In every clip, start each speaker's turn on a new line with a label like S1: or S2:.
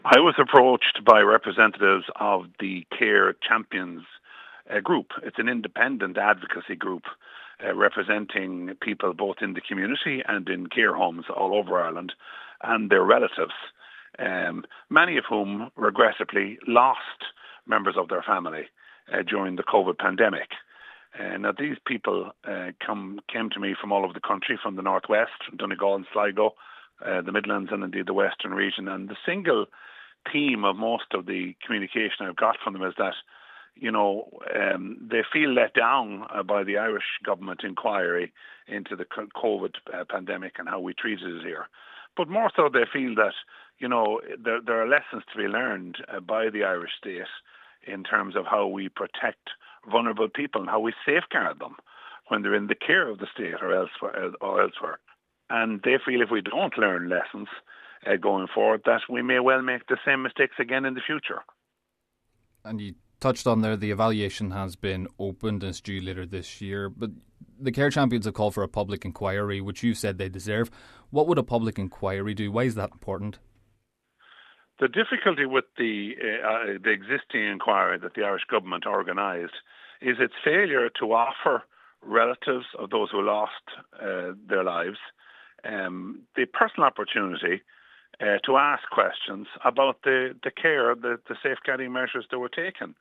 S1: I was approached by representatives of the Care Champions group. It's an independent advocacy group representing people both in the community and in care homes all over Ireland and their relatives, many of whom regrettably lost members of their family during the COVID pandemic. Now, these people came to me from all over the country, from the northwest, from Donegal and Sligo, the Midlands, and indeed the Western region. And the single theme of most of the communication I've got from them is that, they feel let down by the Irish government inquiry into the COVID pandemic and how we treated it here. But more so, they feel that, there are lessons to be learned by the Irish state in terms of how we protect vulnerable people and how we safeguard them when they're in the care of the state or elsewhere. And they feel if we don't learn lessons going forward, that we may well make the same mistakes again in the future.
S2: And you touched on there, the evaluation has been opened and it's due later this year, but the Care Champions have called for a public inquiry, which you said they deserve. What would a public inquiry do? Why is that important?
S1: The difficulty with the existing inquiry that the Irish government organised is its failure to offer relatives of those who lost their lives the personal opportunity to ask questions about the care, the safeguarding measures that were taken.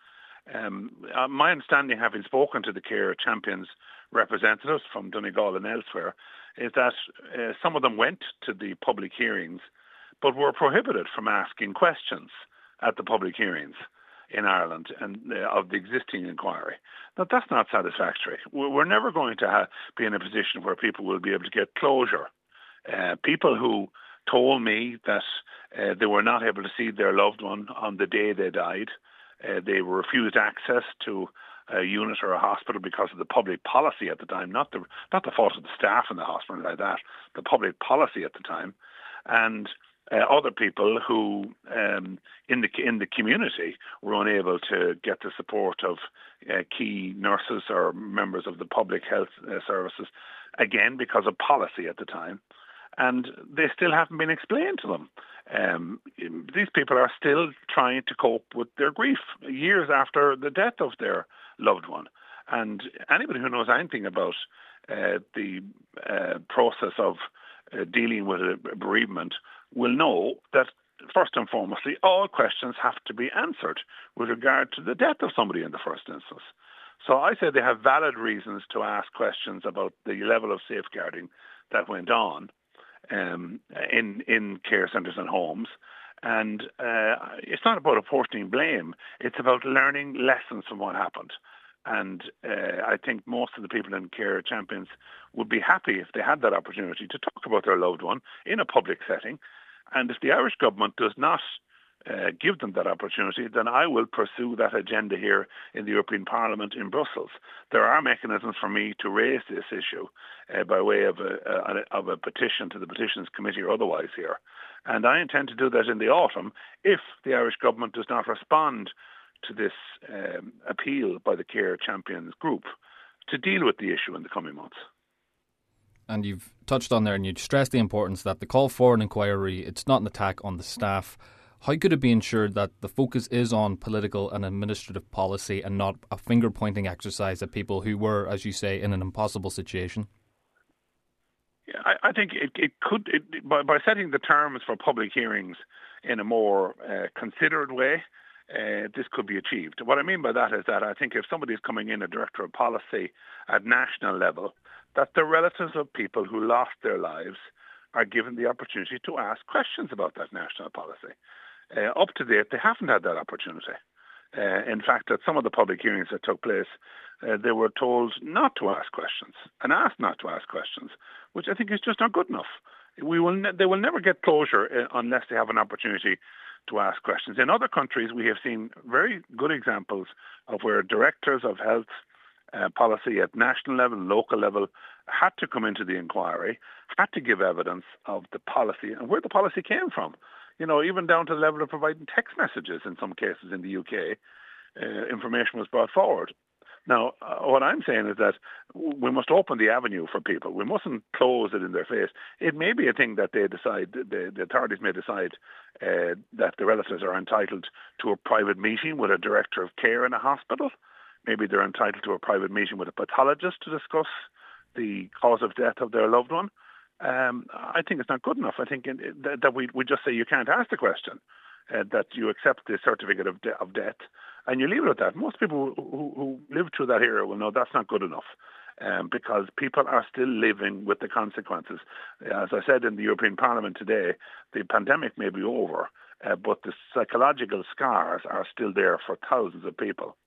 S1: My understanding, having spoken to the Care Champions representatives from Donegal and elsewhere, is that some of them went to the public hearings but were prohibited from asking questions at the public hearings in Ireland and of the existing inquiry. Now, that's not satisfactory. We're never going to be in a position where people will be able to get closure. People who told me that they were not able to see their loved one on the day they died, they were refused access to a unit or a hospital because of the public policy at the time, not the fault of the staff in the hospital like that, the public policy at the time, and other people who in the community were unable to get the support of key nurses or members of the public health services, again because of policy at the time. And they still haven't been explained to them. These people are still trying to cope with their grief years after the death of their loved one. And anybody who knows anything about the process of dealing with a bereavement will know that, first and foremostly, all questions have to be answered with regard to the death of somebody in the first instance. So I say they have valid reasons to ask questions about the level of safeguarding that went on in care centres and homes. And it's not about apportioning blame. It's about learning lessons from what happened. And I think most of the people in Care Champions would be happy if they had that opportunity to talk about their loved one in a public setting. And if the Irish government does not give them that opportunity, then I will pursue that agenda here in the European Parliament in Brussels. There are mechanisms for me to raise this issue by way of a petition to the Petitions Committee or otherwise here. And I intend to do that in the autumn if the Irish government does not respond to this appeal by the Care Champions group to deal with the issue in the coming months.
S2: And you've touched on there and you stressed the importance that the call for an inquiry, it's not an attack on the staff. How could it be ensured that the focus is on political and administrative policy and not a finger-pointing exercise at people who were, as you say, in an impossible situation?
S1: Yeah, I think it could, by setting the terms for public hearings in a more considered way, this could be achieved. What I mean by that is that I think if somebody is coming in a director of policy at national level, that the relatives of people who lost their lives are given the opportunity to ask questions about that national policy. Up to date, they haven't had that opportunity. In fact, at some of the public hearings that took place, they were told not to ask questions and asked not to ask questions, which I think is just not good enough. They will never get closure unless they have an opportunity to ask questions. In other countries, we have seen very good examples of where directors of health policy at national level, local level, had to come into the inquiry, had to give evidence of the policy and where the policy came from. You know, even down to the level of providing text messages in some cases in the UK, information was brought forward. Now, what I'm saying is that we must open the avenue for people. We mustn't close it in their face. It may be a thing that they decide, the authorities may decide that the relatives are entitled to a private meeting with a director of care in a hospital. Maybe they're entitled to a private meeting with a pathologist to discuss the cause of death of their loved one. I think it's not good enough. I think that we just say you can't ask the question, that you accept the certificate of death, and you leave it at that. Most people who lived through that era will know that's not good enough, because people are still living with the consequences. As I said in the European Parliament today, the pandemic may be over, but the psychological scars are still there for thousands of people.